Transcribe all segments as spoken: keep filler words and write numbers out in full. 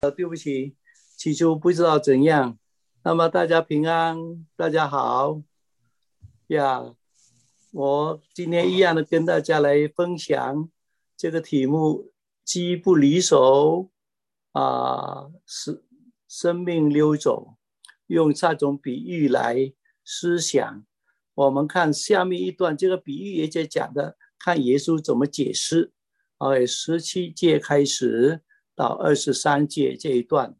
呃，对不起，起初不知道怎样。那么大家平安，大家好呀。我今天一样的跟大家来分享这个题目：机不离手啊，是生命溜走。用这种比喻来思想。我们看下面一段，这个比喻也在讲的，看耶稣怎么解释。哎，十七节开始到二十三节这一段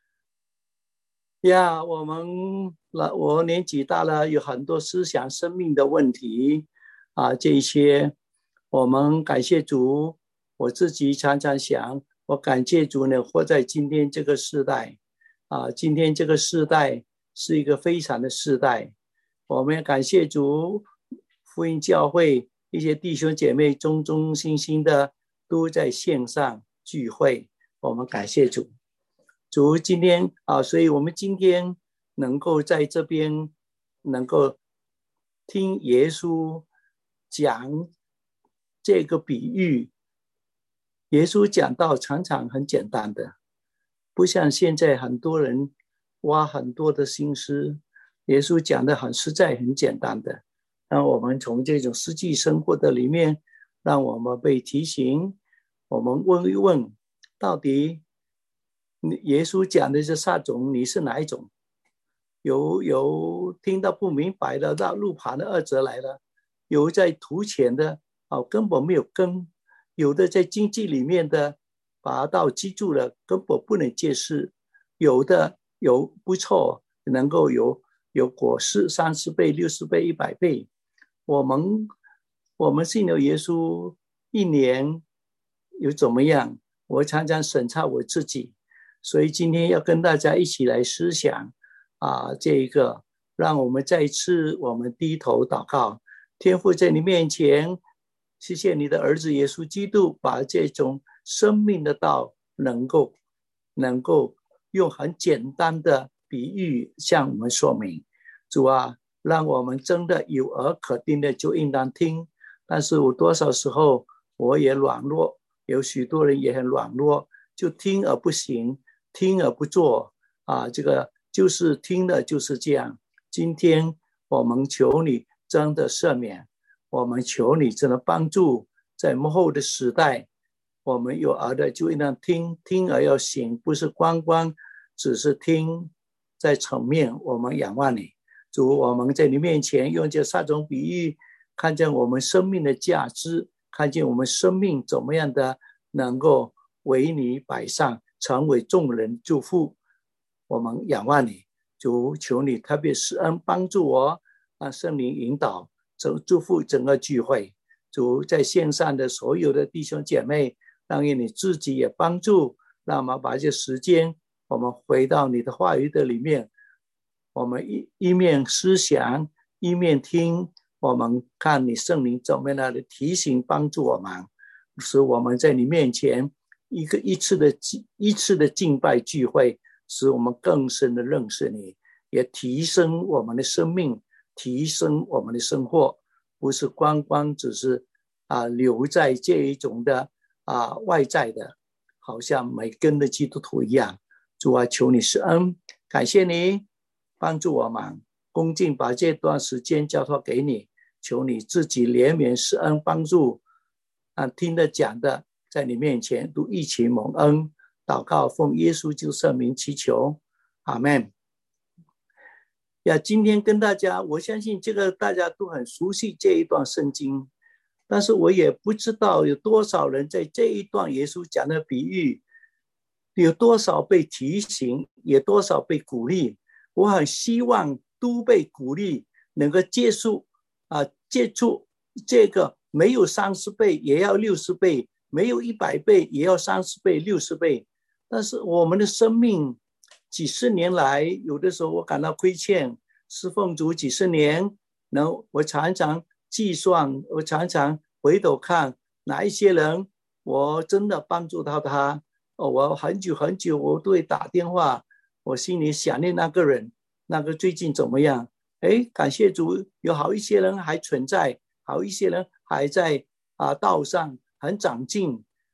呀，我们我年纪大了，有很多思想生命的问题啊，这一些我们感谢主。我自己常常想，我感谢主呢，活在今天这个时代啊，今天这个时代是一个非常的时代。我们感谢主，福音教会一些弟兄姐妹忠忠心心的都在线上聚会，我们感谢主。主今天啊，所以我们今天能够在这边能够听耶稣讲这个比喻。耶稣讲道常常很简单的，不像现在很多人挖很多的心思。耶稣讲的很实在很简单的，让我们从这种实际生活的里面，让我们被提醒。我们问一问，到底耶稣讲的这三种，你是哪一种？有有听到不明白的，到路旁的二者来了；有在图钱的，哦，根本没有根；有的在经济里面的，把道记住了，根本不能解释；有的有不错，能够有有果实，三十倍、六十倍、一百倍。我们我们信了耶稣一年有怎么样？我常常审查我自己。所以今天要跟大家一起来思想啊，这一个让我们再次我们低头祷告。天父，在你面前，谢谢你的儿子耶稣基督，把这种生命的道能够能够用很简单的比喻向我们说明。主啊，让我们真的有耳可听的就应当听。但是我多少时候我也软弱，有许多人也很软弱，就听而不行，听而不做啊，这个就是听的就是这样。今天我们求你真的赦免，我们求你真的帮助，在幕后的时代，我们有耳的就应当听，听而要行，不是光光只是听。在层面我们仰望你，主，我们在你面前用这三种比喻，看见我们生命的价值，看见我们生命怎么样的能够为你摆上，成为众人祝福。我们仰望你，主，求你特别施恩帮助我，让圣灵引导，祝福整个聚会。主，在线上的所有的弟兄姐妹，让你自己也帮助，让我们把这时间我们回到你的话语的里面，我们 一, 一面思想一面听，我们看你圣灵怎么样的提醒帮助我们，使我们在你面前一个一次的一次的敬拜聚会，使我们更深的认识你，也提升我们的生命，提升我们的生活，不是光光只是啊留在这一种的啊外在的，好像每根的基督徒一样。主啊，求你施恩，感谢你帮助我们，恭敬把这段时间交托给你，求你自己怜悯施恩帮助，啊，听得讲的在你面前都一起蒙恩。祷告奉耶稣基督圣名祈求，阿们。呀，今天跟大家，我相信这个大家都很熟悉这一段圣经，但是我也不知道有多少人在这一段耶稣讲的比喻有多少被提醒，也多少被鼓励。我很希望都被鼓励，能够接触啊，接触这个没有三十倍也要六十倍，没有一百倍也要三十倍、六十倍。但是我们的生命几十年来，有的时候我感到亏欠，侍奉主几十年，然后我常常计算，我常常回头看哪一些人我真的帮助到他。哦，我很久很久我都会打电话，我心里想念那个人，那个最近怎么样？哎，感谢主，有好一些人还存在，好一些人还在啊道上很长进。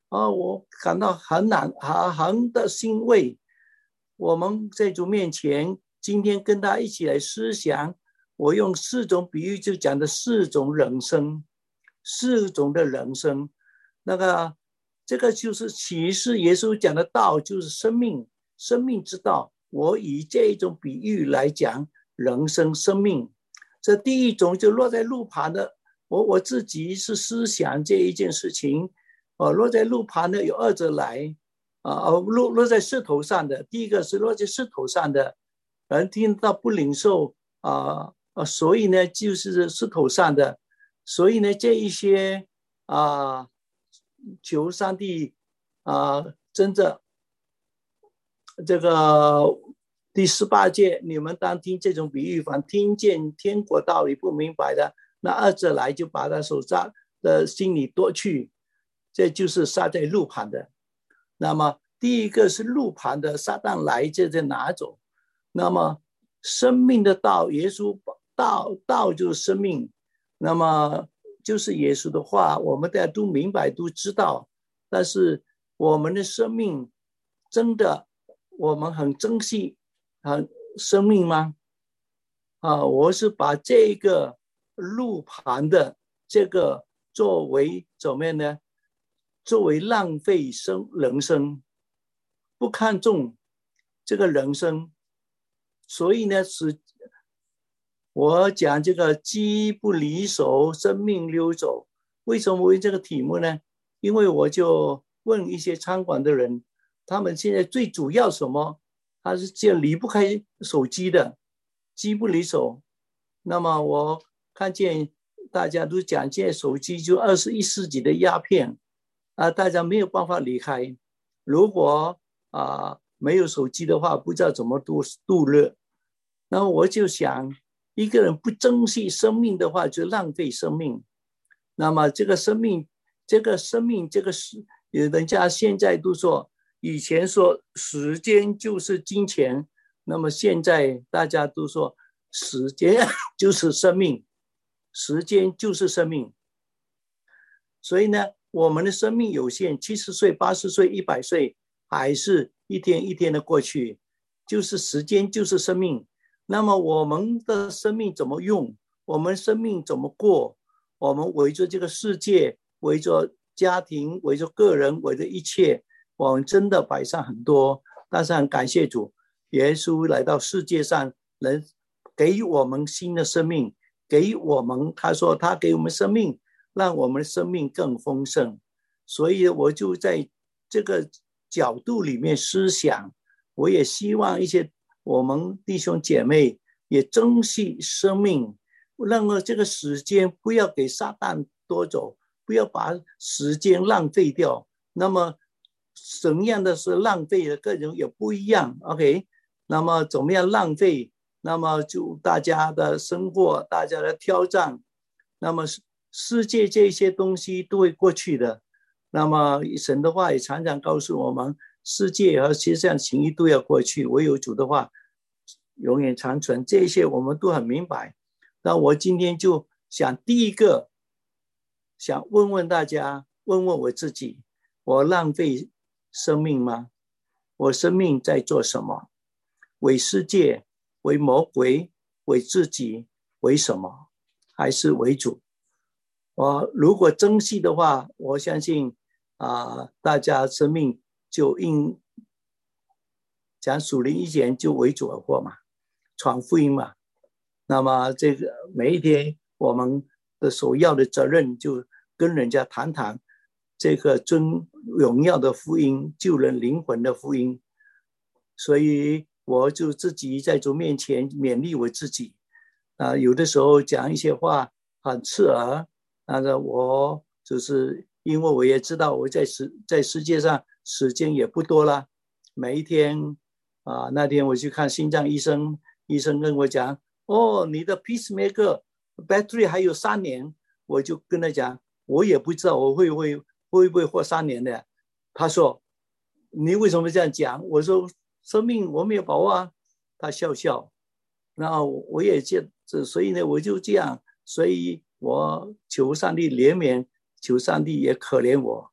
啊，我感到很难很很的欣慰。我们在主面前，今天跟他一起来思想，我用四种比喻就讲的四种人生，四种的人生。那个这个就是启示耶稣讲的道，就是生命，生命之道。我以这一种比喻来讲人生生命。这第一种就落在路旁的，我我自己是思想这一件事情。哦，落在路旁的有二者来，啊，落落在石头上的，第一个是落在石头上的，人听到不领受啊啊，所以呢就是石头上的，所以呢这一些啊，求上帝啊，真的这个第十八届，你们当听这种比喻，凡听见天国道理不明白的，那二者来就把他手上的心里夺去。这就是撒在路旁的。那么第一个是路旁的，撒旦来这就拿走。那么生命的道，耶稣道道就是生命，那么就是耶稣的话，我们大家都明白都知道。但是我们的生命真的我们很珍惜很生命吗？啊，我是把这个路旁的这个作为怎么样呢？作为浪费生人生，不看重这个人生，所以呢，是我讲这个机不离手，生命溜走。为什么为这个题目呢？因为我就问一些餐馆的人，他们现在最主要什么？他是这离不开手机的，机不离手。那么我看见大家都讲，现在手机就二十一世纪的鸦片。啊，大家没有办法离开。如果啊没有手机的话，不知道怎么度度日。然后我就想，一个人不珍惜生命的话，就浪费生命。那么这个生命，这个生命，这个是人家现在都说，以前说时间就是金钱，那么现在大家都说时间就是生命，时间就是生命。所以呢，我们的生命有限，七十岁、八十岁、一百岁，还是一天一天的过去，就是时间，就是生命。那么我们的生命怎么用？我们生命怎么过？我们围着这个世界，围着家庭，围着个人，围着一切，我们真的摆上很多。但是很感谢主，耶稣来到世界上，能给予我们新的生命，给予我们，他说他给我们生命，让我们的生命更丰盛。所以我就在这个角度里面思想，我也希望一些我们弟兄姐妹也珍惜生命，让这个时间不要给撒旦夺走，不要把时间浪费掉。那么什么样的是浪费的，个人也不一样 OK， 那么怎么样浪费，那么就大家的生活，大家的挑战，那么世界这些东西都会过去的。那么神的话也常常告诉我们，世界和世上情谊都要过去，唯有主的话永远长存。这些我们都很明白。那我今天就想第一个想问问大家，问问我自己，我浪费生命吗？我生命在做什么？为世界，为魔鬼，为自己，为什么？还是为主？我如果珍惜的话，我相信啊，大家生命就应讲属灵一点就为主而活嘛，传福音嘛。那么这个每一天我们的首要的责任就跟人家谈谈这个尊荣耀的福音，救人灵魂的福音。所以我就自己在主面前勉励我自己啊，有的时候讲一些话很刺耳，那个我就是因为我也知道我在世在世界上时间也不多了，每一天啊，那天我去看心脏医生，医生跟我讲，哦，你的 pacemaker battery 还有三年，我就跟他讲，我也不知道我会不会会不会活三年的。他说，你为什么这样讲？我说，生命我没有把握啊。他笑笑，然后我也这，所以呢，我就这样，所以我求上帝怜悯，求上帝也可怜我。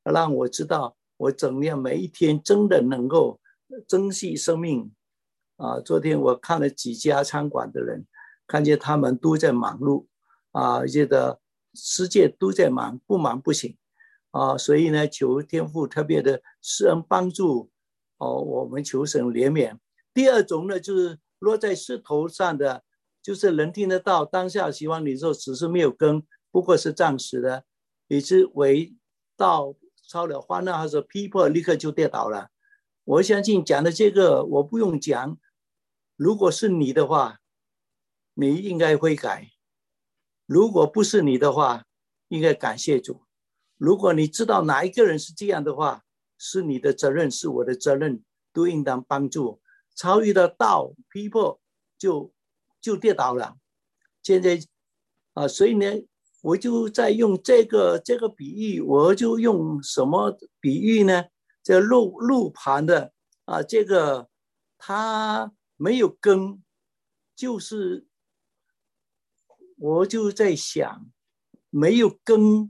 让我知道我怎样每一天真的能够珍惜生命啊！昨天我看了几家餐馆的人，看见他们都在忙碌啊，觉得世界都在忙，不忙不行啊！所以呢，求天父特别的施恩帮助哦，我们求神怜悯。第二种呢，就是落在石头上的，就是人听得到，当下希望领受，只是没有根，不过是暂时的，以致为道烧了欢那或者批破，立刻就跌倒了。我相信讲的这个我不用讲，如果是你的话，你应该会改；如果不是你的话，应该感谢主。如果你知道哪一个人是这样的话，是你的责任，是我的责任，都应当帮助。超越的道批破就就跌倒了。现在啊，所以呢，我就在用这个这个比喻，我就用什么比喻呢？这路路盘的啊，这个它没有根，就是我就在想，没有根，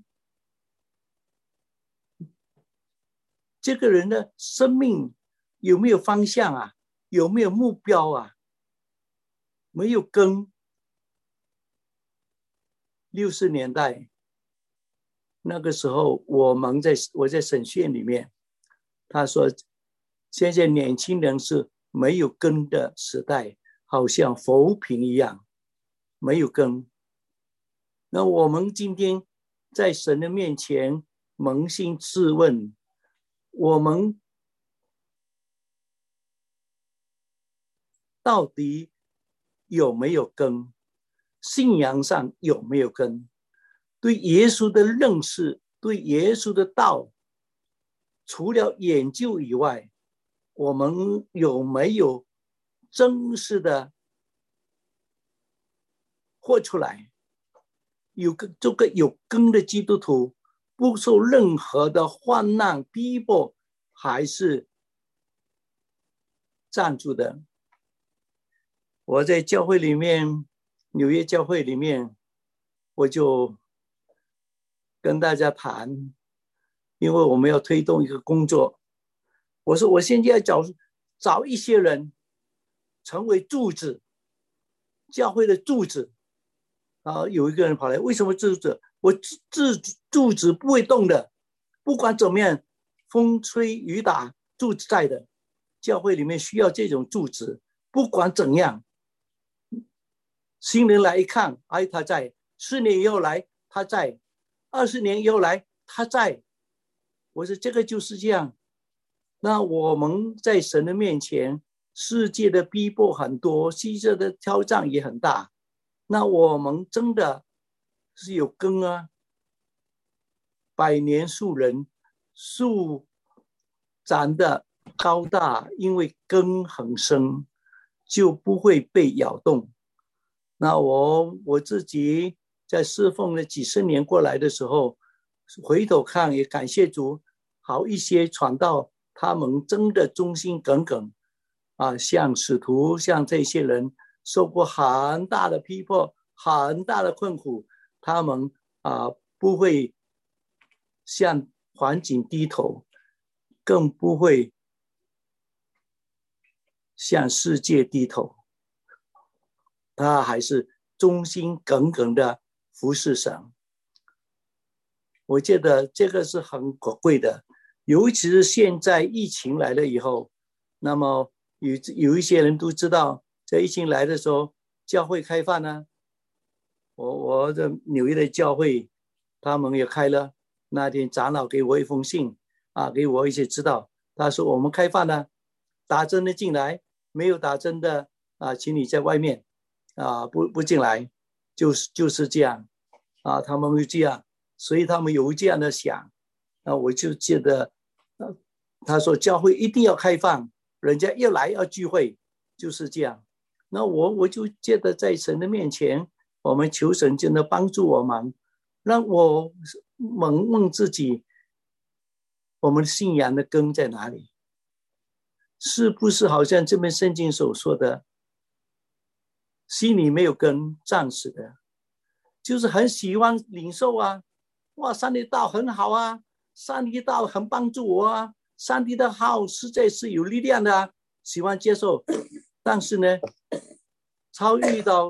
这个人的生命有没有方向啊？有没有目标啊？没有根。六十年代那个时候，我们在我在神学院里面，他说现在年轻人是没有根的时代，好像浮萍一样，没有根。那我们今天在神的面前扪心自问，我们到底有没有根？信仰上有没有根？对耶稣的认识，对耶稣的道，除了研究以外，我们有没有真实的活出来？有个这个有根的基督徒，不受任何的患难逼迫，还是站住的。我在教会里面，纽约教会里面，我就跟大家谈，因为我们要推动一个工作，我说我现在要找找一些人成为柱子，教会的柱子。啊，有一个人跑来，为什么柱子？我柱柱子不会动的，不管怎么样，风吹雨打，柱子在的。教会里面需要这种柱子，不管怎样，新人来一看，哎，他在；四年以后来，他在；二十年以后来，他在。我说这个就是这样。那我们在神的面前，世界的逼迫很多，世界的挑战也很大。那我们真的是有根啊，百年树人，树长得高大，因为根很深，就不会被咬动。那我我自己在侍奉了几十年过来的时候，回头看也感谢主，好一些传道，他们真的忠心耿耿啊，像使徒，像这些人受过很大的逼迫，很大的困苦，他们啊不会向环境低头，更不会向世界低头。他还是忠心耿耿的服侍神。我觉得这个是很可贵的，尤其是现在疫情来了以后，那么 有, 有一些人都知道，在疫情来的时候，教会开饭呢、啊。我我的纽约的教会，他们也开了。那天长老给我一封信啊，给我一些指导。他说我们开饭呢、啊，打针的进来，没有打针的啊，请你在外面。啊，不不进来，就是就是这样，啊，他们会这样，所以他们有这样的想，那我就觉得，啊，他说教会一定要开放，人家要来要聚会，就是这样。那我我就觉得在神的面前，我们求神真的帮助我们，让我问问自己，我们信仰的根在哪里？是不是好像这本圣经所说的？心里没有根，暂时的，就是很喜欢领受啊，哇，上帝道很好啊， 上帝的道很帮助我啊，上帝的好实在是有力量的啊，喜欢接受。但是呢，超遇到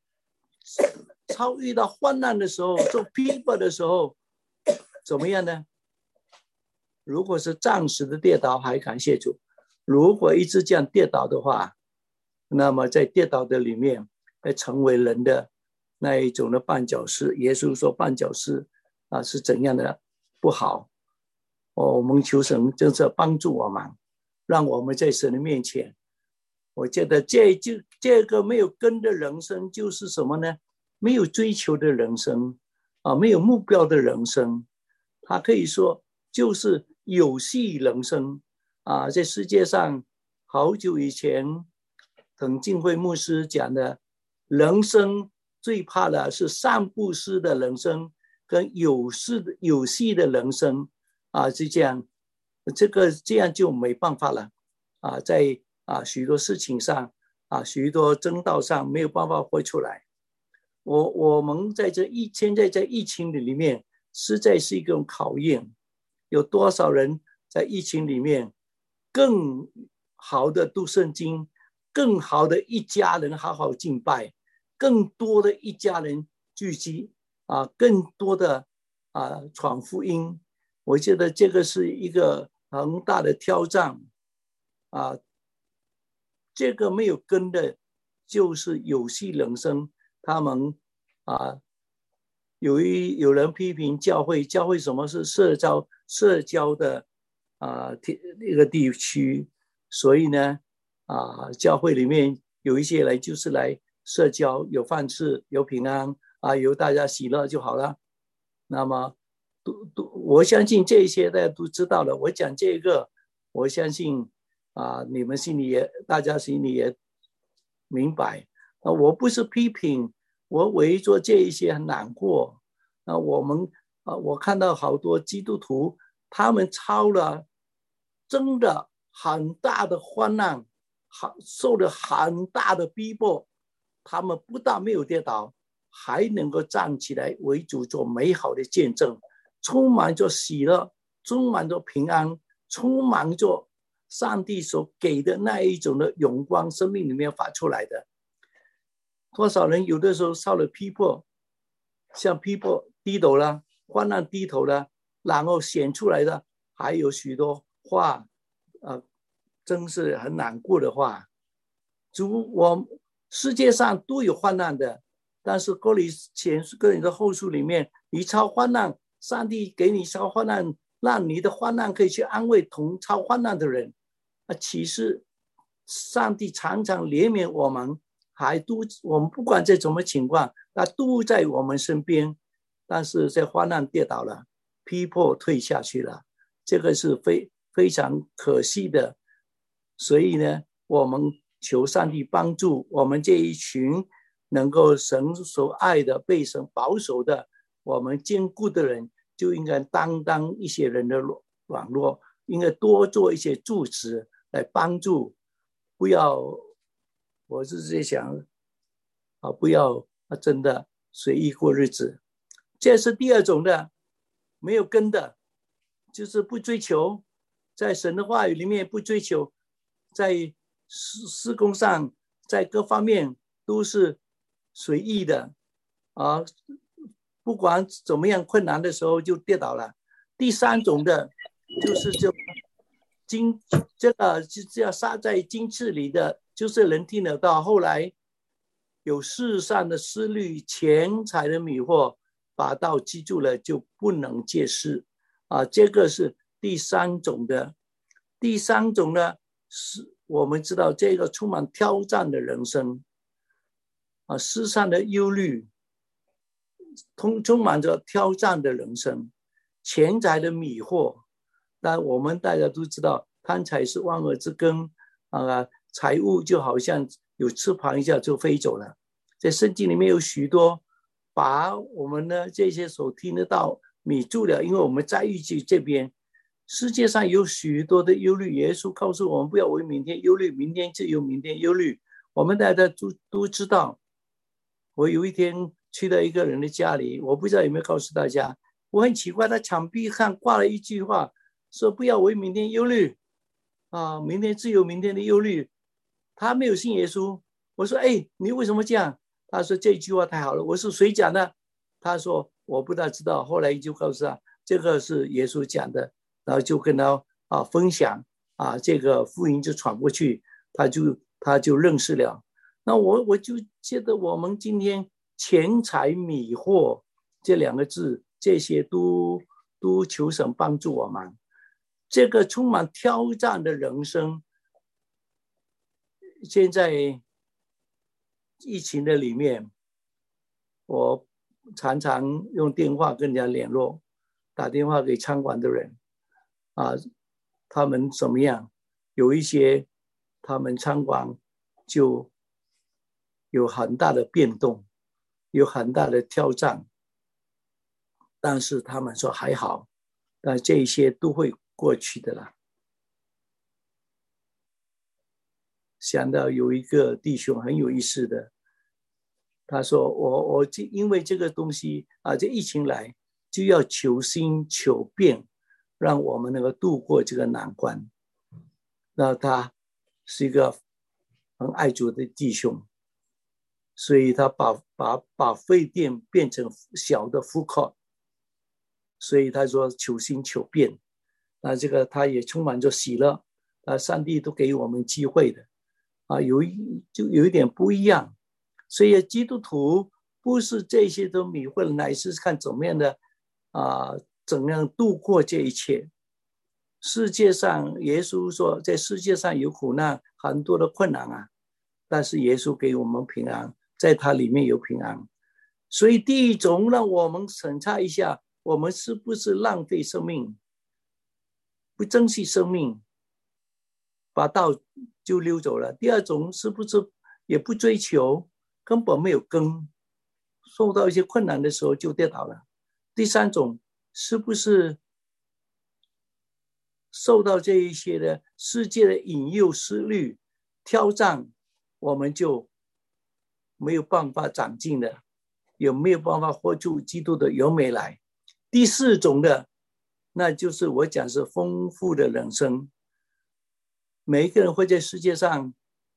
超遇到患难的时候，做逼迫的时候，怎么样呢？如果是暂时的跌倒，还感谢主；如果一直这样跌倒的话，那么在跌倒的里面，会成为人的那一种的绊脚石。耶稣说绊脚石啊是怎样的不好。哦，我们求神就是帮助我们，让我们在神的面前。我觉得这就这个没有根的人生就是什么呢？没有追求的人生啊，没有目标的人生。他可以说就是有戏人生啊。在世界上好久以前滕敬蕙牧师讲的，人生最怕的是散步式的人生跟有事的有戏的人生啊，是这样，这个这样就没办法了啊，在啊许多事情上啊，许多争道上没有办法活出来。我我们在这一现在在疫情里面，实在是一种考验。有多少人在疫情里面更好的读圣经，更好的一家人好好敬拜，更多的一家人聚集啊，更多的啊传福音。我觉得这个是一个很大的挑战啊。这个没有根的，就是有戏人生。他们啊，有一有人批评教会，教会什么是社交社交的啊一个地区，所以呢啊，教会里面有一些人就是来社交，有饭吃，有平安啊，有大家喜乐就好了。那么都都，我相信这些大家都知道了。我讲这个，我相信啊，你们心里也，大家心里也明白。啊，我不是批评，我为做这一些很难过。啊，我们啊，我看到好多基督徒，他们超了真的很大的患难，受了很大的逼迫，他们不但没有跌倒，还能够站起来为主做美好的见证，充满着喜乐，充满着平安，充满着上帝所给的那一种的荣光，生命里面发出来的。多少人有的时候受了逼迫，向逼迫低头了，患难低头了，然后显出来的还有许多话，呃，真是很难过的话。主，我世界上都有患难的，但是哥林前哥林的后书里面，你超患难，上帝给你超患难，让你的患难可以去安慰同超患难的人。啊，其实上帝常常怜悯我们，还都我们不管在什么情况，那都在我们身边。但是在患难跌倒了，逼迫退下去了，这个是非非常可惜的。所以呢，我们求上帝帮助我们这一群能够神所爱的、被神保守的、我们坚固的人，就应该担当一些人的软弱，应该多做一些助持来帮助，不要，我是在想啊，不要真的随意过日子。这是第二种的，没有根的，就是不追求，在神的话语里面不追求，在事工上，在各方面都是随意的啊，不管怎么样困难的时候就跌倒了。第三种的，就是就金这个就要撒在金翅里的，就是人听得到，后来有世上的思虑、钱财的迷惑，把道记住了就不能戒事啊，这个是第三种的。第三种呢，是我们知道这个充满挑战的人生啊，世上的忧虑，充充满着挑战的人生，钱财的迷惑。但我们大家都知道，贪财是万恶之根啊，财物就好像有翅膀一下就飞走了。在圣经里面有许多把我们的这些所听得到迷住了，因为我们在预计这边世界上有许多的忧虑，耶稣告诉我们不要为明天忧虑，明天就有明天忧虑。我们大家 都, 都知道，我有一天去到一个人的家里，我不知道有没有告诉大家， 我很奇怪，他墙壁上挂了一句话，说不要为明天忧虑啊，明天自有明天的忧虑。他没有信耶稣。我说哎，你为什么这样？他说这句话太好了。我说谁讲的？他说我不大知道。后来就告诉他这个是耶稣讲的，然后就跟他啊分享啊，这个福音就传过去，他就他就认识了。那我我就觉得我们今天钱财米货这两个字，这些都都求神帮助我们。这个充满挑战的人生，现在疫情的里面，我常常用电话跟人家联络，打电话给餐馆的人啊，他们怎么样？有一些他们餐馆就有很大的变动，有很大的挑战，但是他们说还好，但这一些都会过去的啦。想到有一个弟兄很有意思的，他说我我因为这个东西啊，这疫情来就要求新求变，让我们能够度过这个难关。那他是一个很爱主的弟兄，所以他把把把饭店变成小的 food court， 所以他说求新求变。那这个他也充满着喜乐，啊，上帝都给我们机会的啊，有一就有一点不一样。所以基督徒不是这些都迷惑了，乃是看怎么样的啊，怎样度过这一切。世界上耶稣说在世界上有苦难，很多的困难啊，但是耶稣给我们平安，在他里面有平安。所以第一种让我们审查一下，我们是不是浪费生命，不珍惜生命，把道就溜走了。第二种是不是也不追求，根本没有根，受到一些困难的时候就跌倒了。第三种是不是受到这一些的世界的引诱思虑挑战，我们就没有办法长进的，也没有办法活出基督的优美来。第四种的，那就是我讲是丰富的人生。每一个人会在世界上，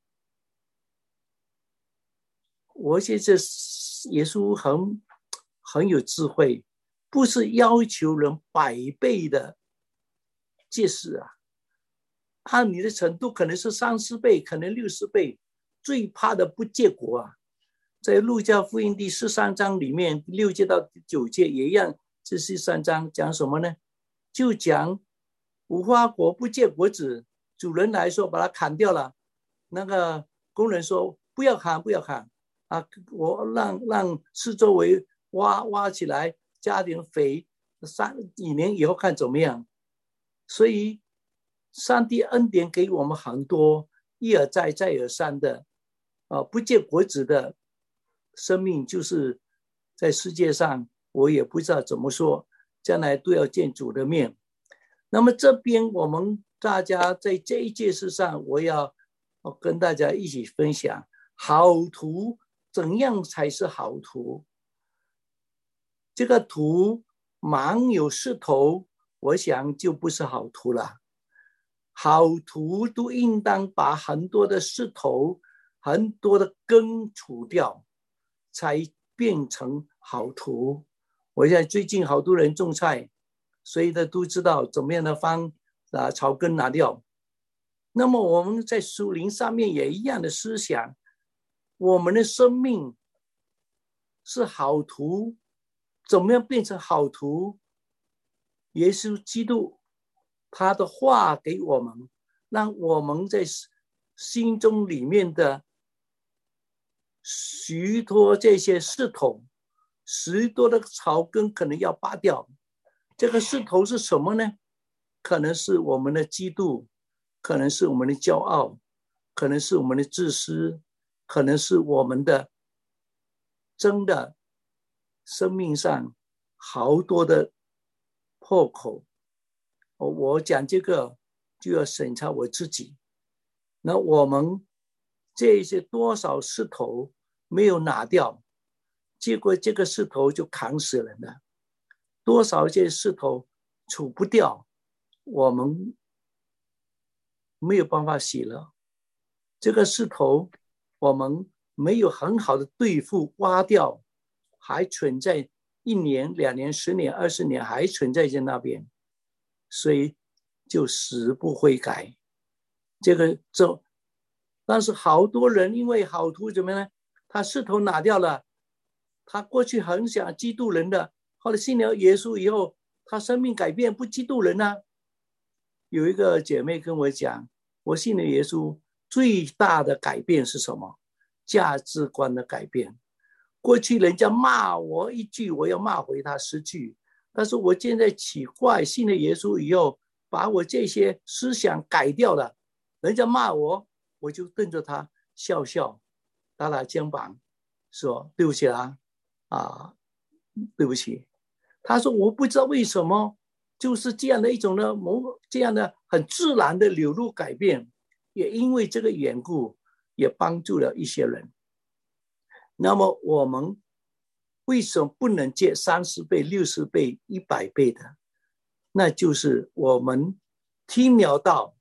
我觉得耶稣很很有智慧，不是要求人百倍的戒誓啊，按你的程度可能是三十倍，可能六十倍，最怕的不结果啊。在路加福音第十三章里面，六节到九节也一样。这十三章讲什么呢？就讲无花果不结果子，主人来说把它砍掉了，那个工人说不要砍，不要砍啊！我让让四周围挖挖起来，加点肥，三几年以后看怎么样。所以上帝恩典给我们很多，一而再再而三的啊，不结果子的生命，就是在世界上我也不知道怎么说，将来都要见主的面。那么这边我们大家在这一件事上，我要跟大家一起分享，好图怎样才是好图？这个图满有石头，我想就不是好图了。好图都应当把很多的石头，很多的根除掉，才变成好图。我现在最近好多人种菜，所以呢都知道怎么样的方啊草根拿掉。那么我们在属灵上面也一样的思想，我们的生命是好图，怎么样变成好图？耶稣基督他的话给我们，让我们在心中里面的许多这些石头，许多的草根可能要拔掉。这个石头是什么呢？可能是我们的嫉妒，可能是我们的骄傲，可能是我们的自私，可能是我们的真的生命上好多的破口。我讲这个就要审查我自己，那我们这些多少石头没有拿掉，结果这个石头就砍死人了。 多少这石头除不掉，我们没有办法洗了。这个石头我们没有很好的对付挖掉，还存在一年两年十年二十年还存在在那边，所以就死不悔改。这个这但是好多人因为好图怎么呢，他石头拿掉了，他过去很想基督人的，后来信了耶稣以后，他生命改变，不基督人啊。有一个姐妹跟我讲，我信了耶稣最大的改变是什么？价值观的改变。过去人家骂我一句，我要骂回他十句，但是我现在奇怪，信了耶稣以后，把我这些思想改掉了。人家骂我，我就瞪着他笑笑，打打肩膀，说对不起啦，啊，对不起。他说我不知道为什么，就是这样的一种呢，这样的很自然的流露改变，也因为这个缘故，也帮助了一些人。那么我们为什么不能借三十倍、六十倍、一百倍的？那就是我们听了道，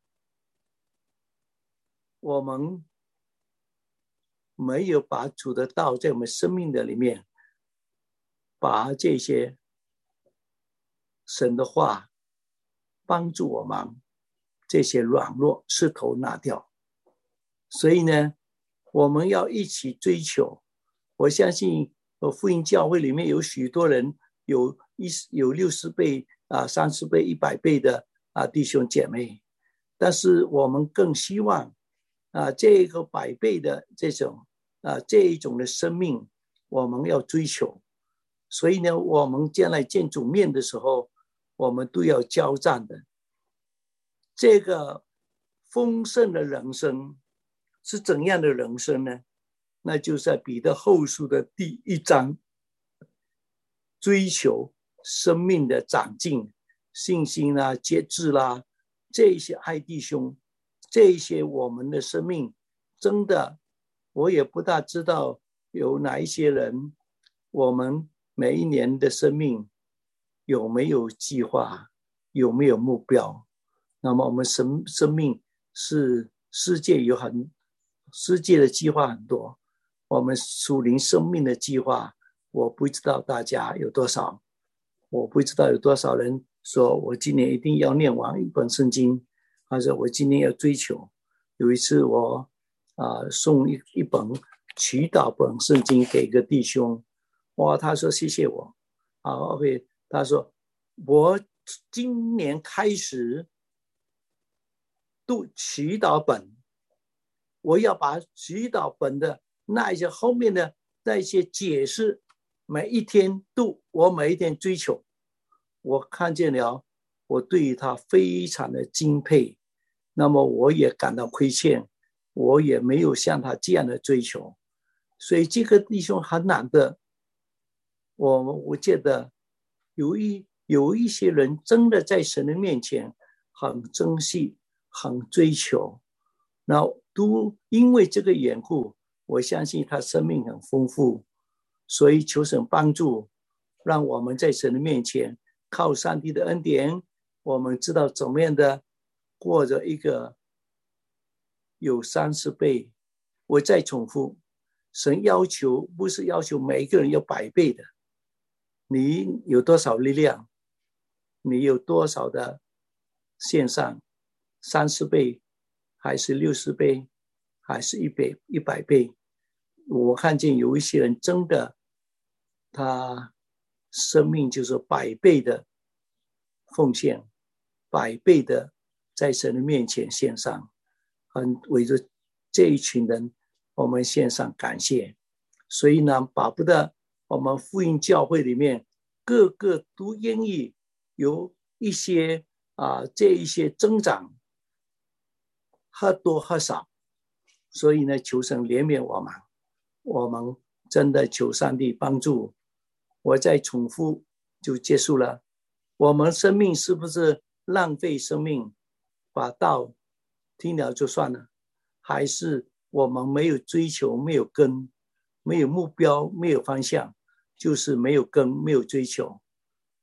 我们没有把主的道在我们生命的里面，把这些神的话帮助我们这些软弱石头拿掉。所以呢，我们要一起追求。我相信福音教会里面有许多人有有六十倍啊、三十倍、一百倍的啊弟兄姐妹，但是我们更希望啊这个百倍的这种啊这一种的生命，我们要追求。所以呢，我们将来见主面的时候，我们都要交战的。这个丰盛的人生是怎样的人生呢？那就是在彼得后书的第一章，追求生命的长进，信心啦、节制啦，这些爱弟兄，这些我们的生命，真的我也不大知道有哪一些人，我们每一年的生命有没有计划，有没有目标。那么我们生生命是世界有很世界的计划很多，我们属灵生命的计划，我不知道大家有多少，我不知道有多少人说我今年一定要念完一本圣经，或者我今年要追求。有一次我、呃、送 一, 一本祈祷本圣经给一个弟兄，哇，他说谢谢我，啊 OK， 他说我今年开始读祈祷本，我要把祈祷本的那一些后面的那一些解释，每一天读，我每一天追求。我看见了，我对于他非常的敬佩，那么我也感到亏欠，我也没有像他这样的追求。所以这个弟兄很难得，我我觉得有一有一些人真的在神的面前很珍惜，很追求，那都因为这个缘故，我相信他生命很丰富。所以求神帮助，让我们在神的面前靠上帝的恩典，我们知道怎么样的过着一个有三十倍。我再重复，神要求不是要求每一个人有百倍的，你有多少力量，你有多少的线上，三十倍还是六十倍还是一百一百倍。我看见有一些人真的他生命就是百倍的奉献，百倍的在神的面前献上，很围着这一群人我们献上感谢。所以呢，巴不得我们福音教会里面个个都愿意有一些啊这一些增长，或多或少。所以呢，求神怜悯我们，我们真的求上帝帮助。我再重复就结束了。我们生命是不是浪费生命，把道听了就算了，还是我们没有追求，没有根，没有目标，没有方向，就是没有根，没有追求。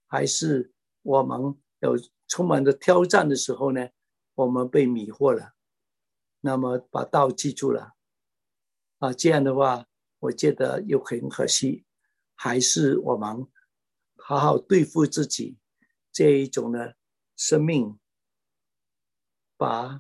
还是我们有充满着挑战的时候呢，我们被迷惑了，那么把道记住了啊，这样的话我觉得又很可惜，还是我们好好对付自己这一种的生命，把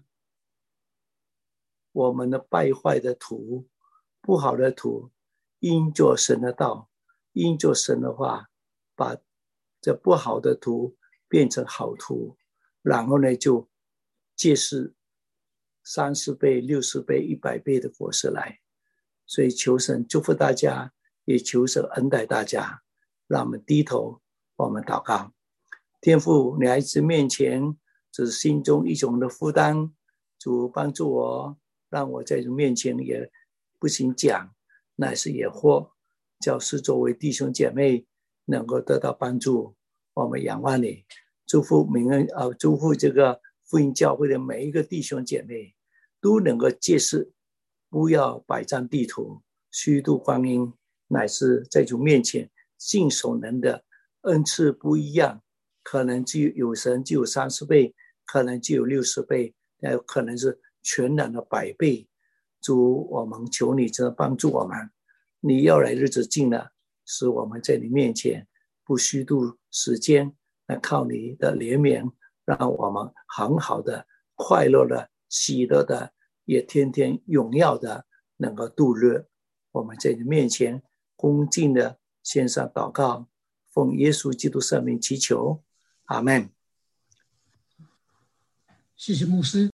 我们的败坏的图、不好的图，因着神的道，因着神的话，把这不好的图变成好图，然后呢，就借势三十倍、六十倍、一百倍的果实来。所以求神祝福大家，也求神恩待大家。让我们低头，我们祷告。天父，你孩子面前，这是心中一种的负担，主帮助我，让我在主面前也不行讲，乃是也或教师作为弟兄姐妹能够得到帮助。我们仰望你，祝福明恩啊，祝福这个福音教会的每一个弟兄姐妹都能够借势，不要摆张地图，虚度光阴，乃是在主面前尽所能的恩赐不一样。可能就有神就有三十倍，可能就有六十倍，也有可能是全然的百倍。主，我们求你真的帮助我们，你要来日子近了，使我们在你面前不虚度时间，来靠你的怜悯，让我们很好的、快乐的、喜乐的，也天天荣耀的能够度日。我们在你面前恭敬的献上祷告，奉耶稣基督圣名祈求。阿们。 谢谢牧师。